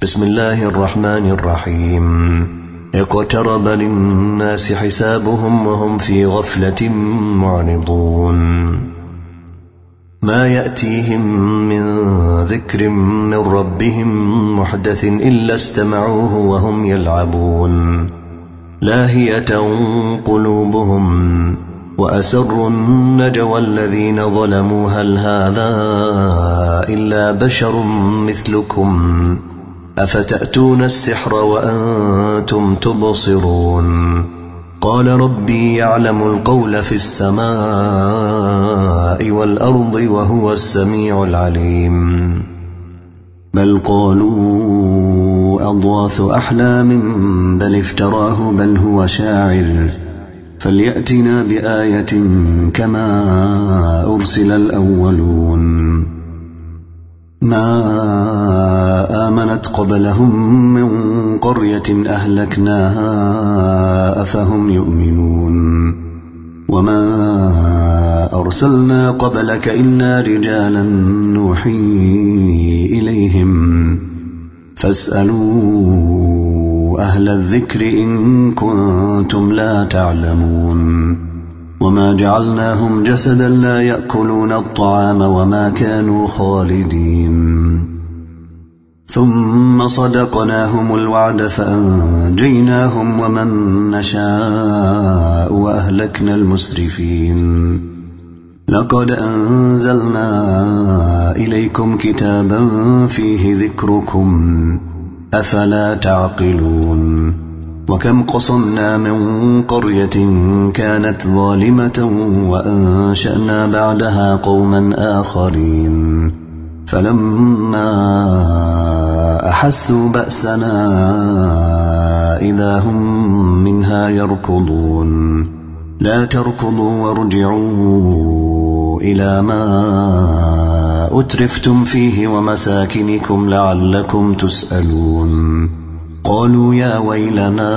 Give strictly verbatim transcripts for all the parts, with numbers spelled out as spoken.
بسم الله الرحمن الرحيم. اقترب للناس حسابهم وهم في غفلة معرضون. ما يأتيهم من ذكر من ربهم محدث إلا استمعوه وهم يلعبون لاهية قلوبهم وأسروا النجوى الذين ظلموا هل هذا إلا بشر مثلكم أفتأتون السحر وأنتم تبصرون. قال ربي يعلم القول في السماء والأرض وهو السميع العليم. بل قالوا أضغاث أحلام بل افتراه بل هو شاعر فليأتنا بآية كما أرسل الأولون. ما آمنت قبلهم من قرية أهلكناها أفهم يؤمنون. وما أرسلنا قبلك إلا رجالا نوحي إليهم فاسألوا أهل الذكر إن كنتم لا تعلمون. وما جعلناهم جسدا لا يأكلون الطعام وما كانوا خالدين. ثم صدقناهم الوعد فأنجيناهم ومن نشاء وأهلكنا المسرفين. لقد أنزلنا إليكم كتابا فيه ذكركم أفلا تعقلون. وكم قصمنا من قرية كانت ظالمة وأنشأنا بعدها قوما آخرين فلما أحسوا بأسنا إذا هم منها يركضون. لا تركضوا وارجعوا إلى ما أترفتم فيه ومساكنكم لعلكم تسألون. قالوا يا ويلنا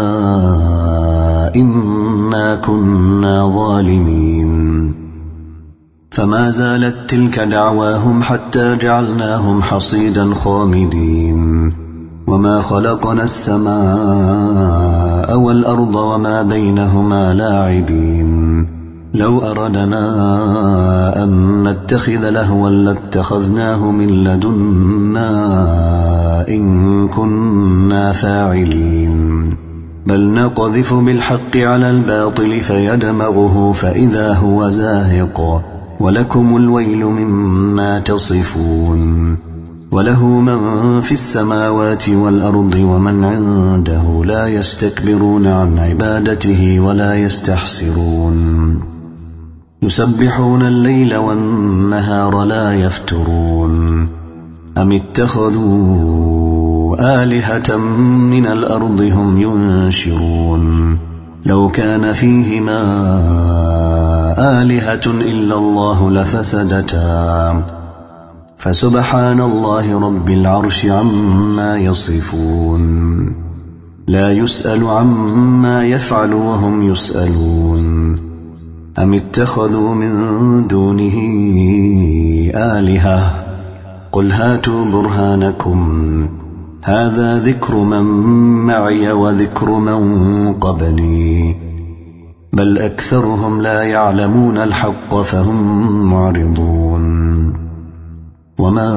إنا كنا ظالمين. فما زالت تلك دعواهم حتى جعلناهم حصيدا خامدين. وما خلقنا السماء والأرض وما بينهما لاعبين. لو أردنا أن نتخذ لهوا لاتخذناه من لدنا إن كنا فاعلين. بل نقذف بالحق على الباطل فيدمغه فإذا هو زاهق ولكم الويل مما تصفون. وله من في السماوات والأرض ومن عنده لا يستكبرون عن عبادته ولا يستحسرون. يسبحون الليل والنهار لا يفترون. أم اتخذوا آلهة من الأرض هم ينشرون. لو كان فيهما آلهة إلا الله لفسدتا فسبحان الله رب العرش عما يصفون. لا يسأل عما يفعل وهم يسألون. أم اتخذوا من دونه آلهة قل هاتوا برهانكم هذا ذكر من معي وذكر من قبلي بل أكثرهم لا يعلمون الحق فهم معرضون. وما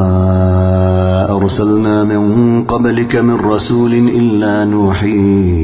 أرسلنا من قبلك من رسول إلا نوحي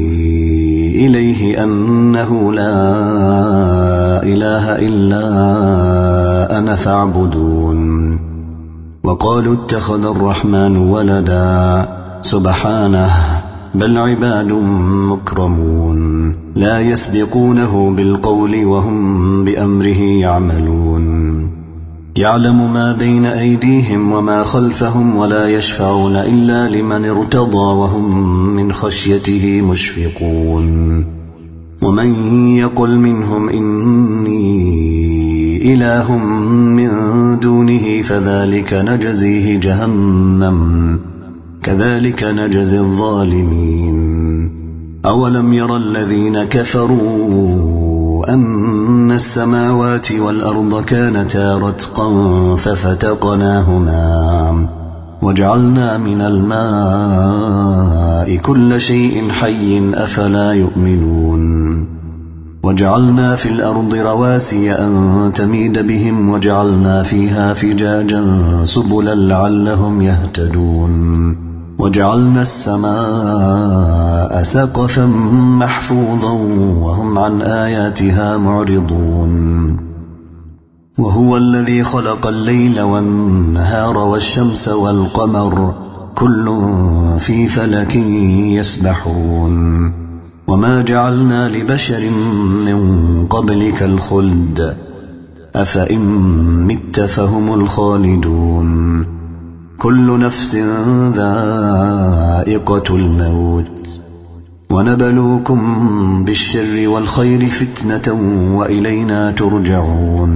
إليه أنه لا إله إلا أنا فاعبدون. وقالوا اتخذ الرحمن ولدا سبحانه بل عباد مكرمون لا يسبقونه بالقول وهم بأمره يعملون. يعلم ما بين أيديهم وما خلفهم ولا يشفعون إلا لمن ارتضى وهم من خشيته مشفقون. ومن يقل منهم إني إله من دونه فذلك نجزيه جهنم كذلك نجزي الظالمين. أولم يرى الذين كفروا أن السماوات والأرض كانتا رتقا ففتقناهما وجعلنا من الماء كل شيء حي أفلا يؤمنون وجعلنا في الأرض رواسي أن تميد بهم وجعلنا فيها فجاجا سبلا لعلهم يهتدون وجعلنا السماء سقفا محفوظا وهم عن آياتها معرضون وهو الذي خلق الليل والنهار والشمس والقمر كل في فلك يسبحون وما جعلنا لبشر من قبلك الخلد أفإن مت فهم الخالدون كل نفس ذائقة الموت ونبلوكم بالشر والخير فتنة وإلينا ترجعون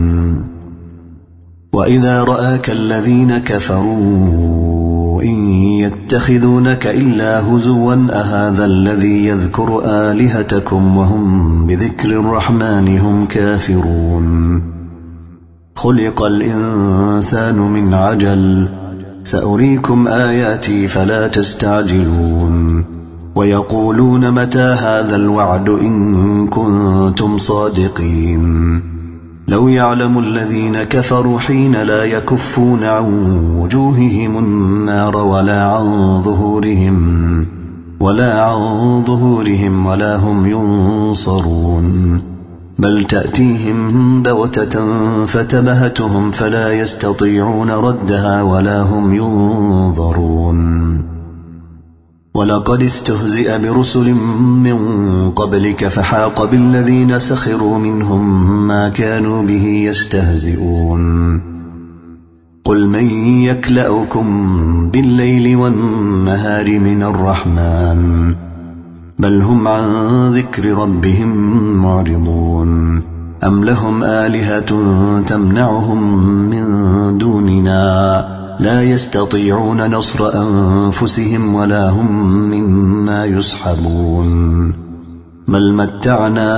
وإذا رآك الذين كفروا إن يتخذونك إلا هزوا أهذا الذي يذكر آلهتكم وهم بذكر الرحمن هم كافرون خلق الإنسان من عجل سأريكم آياتي فلا تستعجلون ويقولون متى هذا الوعد إن كنتم صادقين لو يعلم الذين كفروا حين لا يكفون عن وجوههم النار ولا عن ظهورهم ولا عن ظهورهم ولا هم ينصرون بل تأتيهم بغتة فتبهتهم فلا يستطيعون ردها ولا هم ينظرون ولقد استهزئ برسل من قبلك فحاق بالذين سخروا منهم ما كانوا به يستهزئون قل من يكلأكم بالليل والنهار من الرحمن بل هم عن ذكر ربهم معرضون أم لهم آلهة تمنعهم من دوننا لا يستطيعون نصر أنفسهم ولا هم منا يصحبون بل متعنا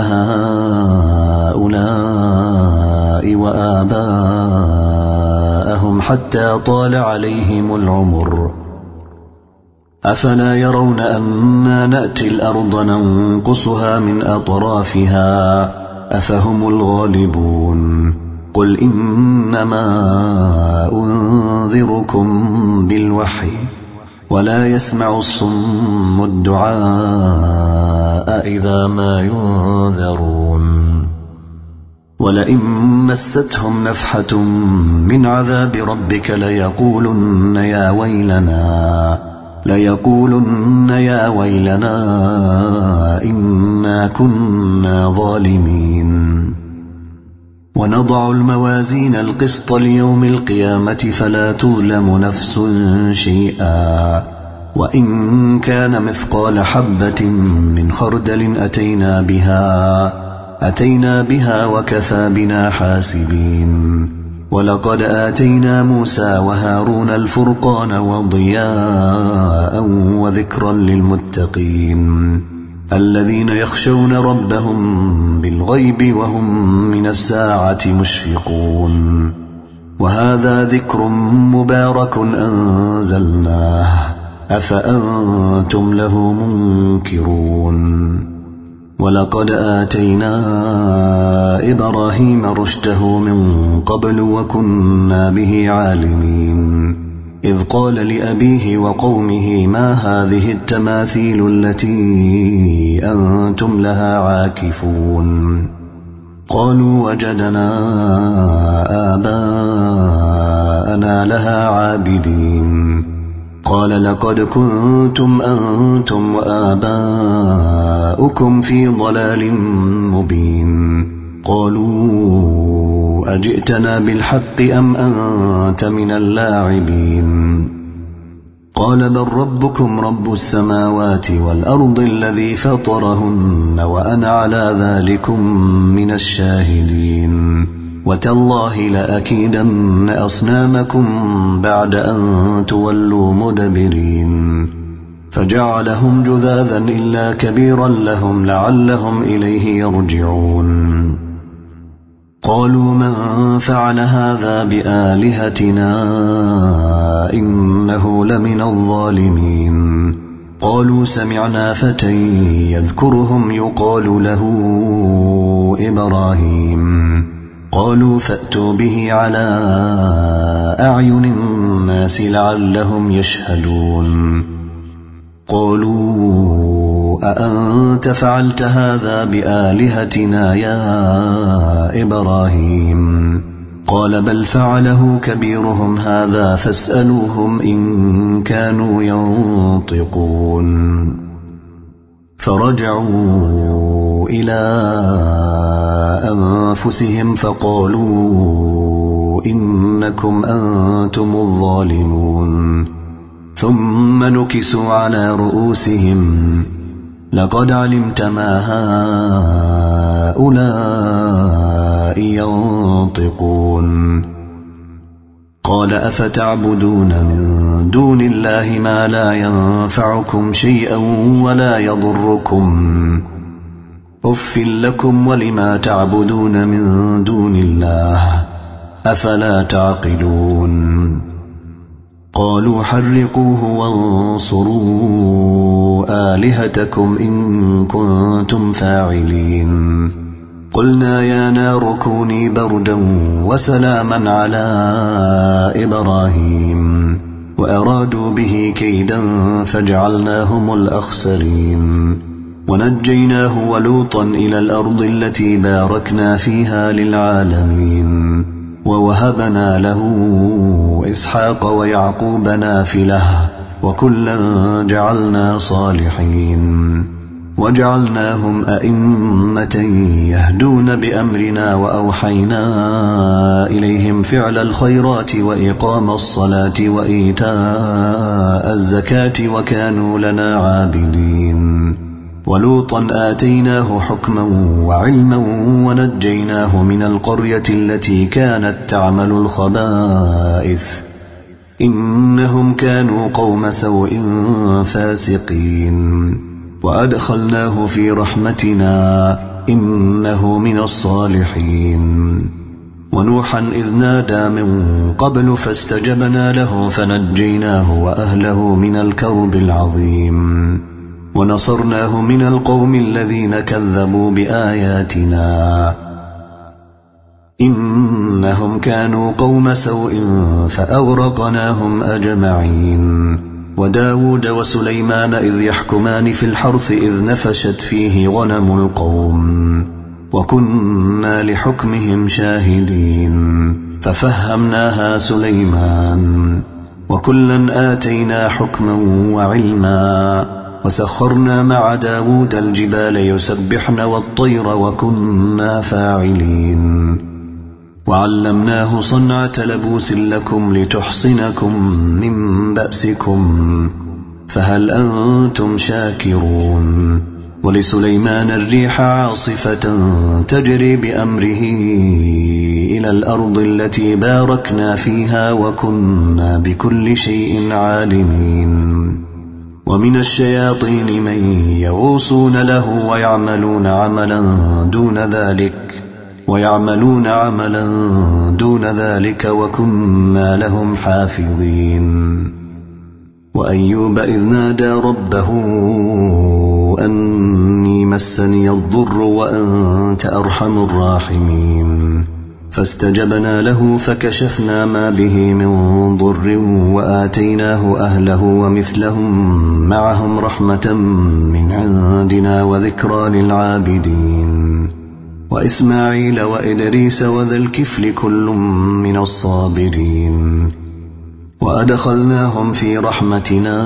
هؤلاء وآباءهم حتى طال عليهم العمر أفلا يرون أنا نأتي الأرض ننقصها من أطرافها أفهم الغالبون قل إنما أنذركم بالوحي ولا يسمع الصم الدعاء إذا ما ينذرون ولئن مستهم نفحة من عذاب ربك ليقولن يا ويلنا ليقولن يا ويلنا إنا كنا ظالمين ونضع الموازين القسط ليوم القيامة فلا تظلم نفس شيئا وإن كان مثقال حبة من خردل أتينا بها أتينا بها وكفى بنا حاسبين ولقد آتينا موسى وهارون الفرقان وضياء وذكرا للمتقين الذين يخشون ربهم بالغيب وهم من الساعة مشفقون وهذا ذكر مبارك أنزلناه أفأنتم له منكرون ولقد آتينا إبراهيم رشده من قبل وكنا به عالمين إذ قال لأبيه وقومه ما هذه التماثيل التي أنتم لها عاكفون قالوا وجدنا آباءنا لها عابدين قال لقد كنتم أنتم وآباؤكم في ضلال مبين قالوا أجئتنا بالحق أم أنت من اللاعبين قال بل ربكم رب السماوات والأرض الذي فطرهن وأنا على ذلكم من الشاهدين وتالله لأكيدن أصنامكم بعد أن تولوا مدبرين فجعلهم جذاذا إلا كبيرا لهم لعلهم إليه يرجعون قالوا من فعل هذا بآلهتنا إنه لمن الظالمين. قالوا سمعنا فتى يذكرهم يقال له إبراهيم. قالوا فأتوا به على أعين الناس لعلهم يشهدون. قالوا أأنت فعلت هذا بآلهتنا يا إبراهيم؟ قال بل فعله كبيرهم هذا فاسألوهم إن كانوا ينطقون. فرجعوا إلى أنفسهم فقالوا إنكم أنتم الظالمون. ثم نكسوا على رؤوسهم لقد علمت ما هؤلاء ينطقون. قال أفتعبدون من دون الله ما لا ينفعكم شيئا ولا يضركم أف لكم ولما تعبدون من دون الله أفلا تعقلون. قالوا حرقوه وانصروا آلهتكم إن كنتم فاعلين. قلنا يا نار كوني بردا وسلاما على إبراهيم وأرادوا به كيدا فجعلناهم الأخسرين. ونجيناه ولوطا إلى الأرض التي باركنا فيها للعالمين. ووهبنا له إسحاق ويعقوب نافلة وكلا جعلنا صالحين. وجعلناهم أئمة يهدون بأمرنا وأوحينا إليهم فعل الخيرات وإقام الصلاة وإيتاء الزكاة وكانوا لنا عابدين. ولوطا آتيناه حكما وعلما ونجيناه من القرية التي كانت تعمل الخبائث إنهم كانوا قوم سوء فاسقين. وأدخلناه في رحمتنا إنه من الصالحين. ونوحا إذ نادى من قبل فاستجبنا له فنجيناه وأهله من الكرب العظيم. ونصرناه من القوم الذين كذبوا بآياتنا إنهم كانوا قوم سوء فأغرقناهم أجمعين. وداود وسليمان إذ يحكمان في الحرث إذ نفشت فيه غنم القوم وكنا لحكمهم شاهدين. ففهمناها سليمان وكلا آتينا حكما وعلما. وسخرنا مع داود الجبال يسبحن والطير وكنا فاعلين. وعلمناه صنعة لبوس لكم لتحصنكم من بأسكم فهل أنتم شاكرون. ولسليمان الريح عاصفة تجري بأمره إلى الأرض التي باركنا فيها وكنا بكل شيء عالمين. ومن الشياطين من يغوصون له ويعملون عملا دون ذلك ويعملون عملا دون ذلك وكنا لهم حافظين. وأيوب إذ نادى ربه أني مسني الضر وأنت أرحم الراحمين. فاستجبنا له فكشفنا ما به من ضر وآتيناه أهله ومثلهم معهم رحمة من عندنا وذكرى للعابدين. وإسماعيل وإدريس وذا الكفل كل من الصابرين. وأدخلناهم في رحمتنا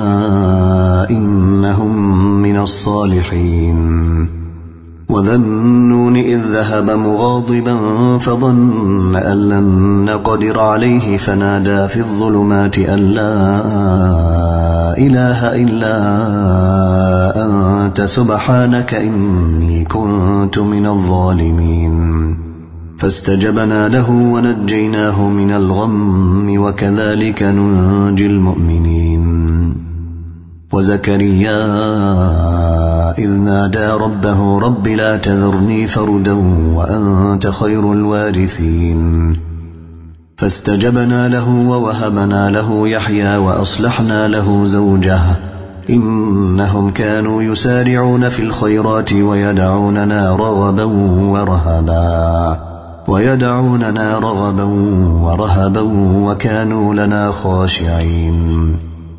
إنهم من الصالحين. وذا النون إذ ذهب مغاضبا فظن أن لن نقدر عليه فنادى في الظلمات أن لا إله إلا أنت سبحانك إني كنت من الظالمين. فاستجبنا له ونجيناه من الغم وكذلك ننجي المؤمنين. وزكريا إذ نادى ربه رب لا تذرني فردا وأنت خير الوارثين. فاستجبنا له ووهبنا له يحيى وأصلحنا له زوجه إنهم كانوا يسارعون في الخيرات ويدعوننا رغبا ورهبا ويدعوننا رغبا ورهبا وكانوا لنا خاشعين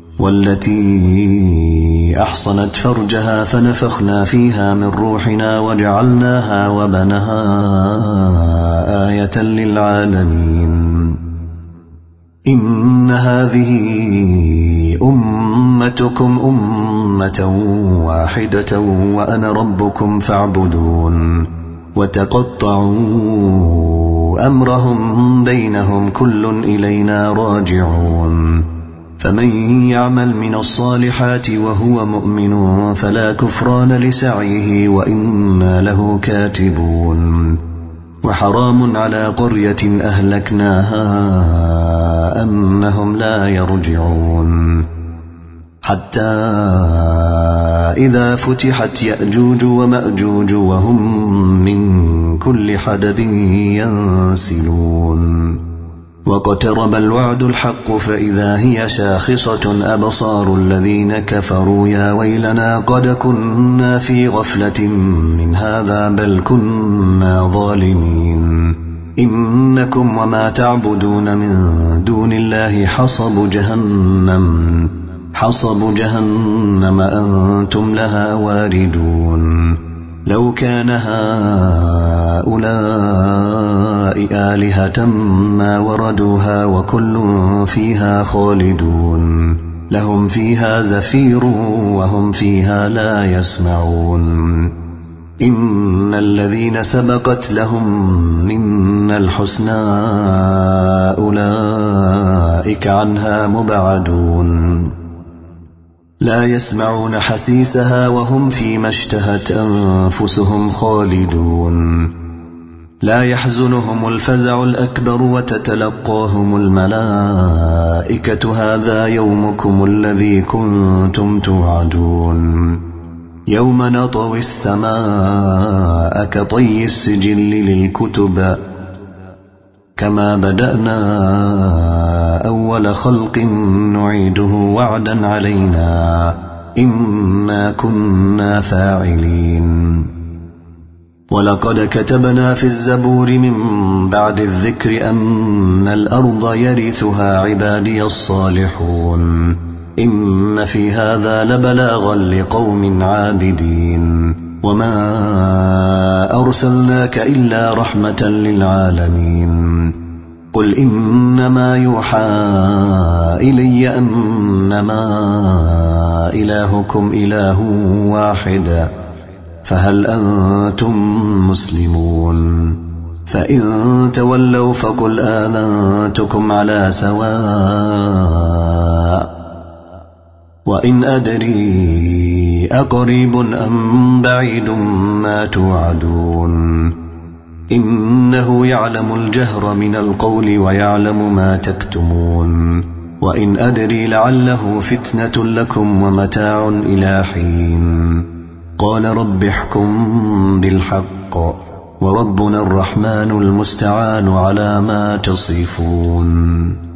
والتي أحصنت فرجها فنفخنا فيها من روحنا وجعلناها وبنها آية للعالمين إن هذه أمتكم أمة واحدة وأنا ربكم فاعبدون وتقطعوا أمرهم بينهم كل إلينا راجعون فمن يعمل من الصالحات وهو مؤمن فلا كفران لسعيه وإنا له كاتبون وحرام على قرية أهلكناها أنهم لا يرجعون حتى إذا فتحت يأجوج ومأجوج وهم من كل حدب ينسلون واقترب الوعد الحق فإذا هي شاخصة أبصار الذين كفروا يا ويلنا قد كنا في غفلة من هذا بل كنا ظالمين إنكم وما تعبدون من دون الله حصب جهنم حصب جهنم أنتم لها واردون لو كان هؤلاء آلهة ما وردوها وكل فيها خالدون لهم فيها زفير وهم فيها لا يسمعون إن الذين سبقت لهم منا الحسنى أولئك عنها مبعدون لا يسمعون حسيسها وهم فيما اشتهت أنفسهم خالدون لا يحزنهم الفزع الأكبر وتتلقاهم الملائكة هذا يومكم الذي كنتم توعدون يوم نطوي السماء كطي السجل للكتب كما بدأنا أول خلق نعيده وعدا علينا إنا كنا فاعلين ولقد كتبنا في الزبور من بعد الذكر أن الأرض يرثها عبادي الصالحون إن في هذا لبلاغا لقوم عابدين وما أرسلناك إلا رحمة للعالمين قل إنما يوحى إلي أنما إلهكم إله واحد فهل أنتم مسلمون فإن تولوا فقل آذنتكم على سواء وإن أدري أقريب أم بعيد ما توعدون إنه يعلم الجهر من القول ويعلم ما تكتمون وإن أدري لعله فتنة لكم ومتاع إلى حين قال رب احكم بالحق وربنا الرحمن المستعان على ما تصفون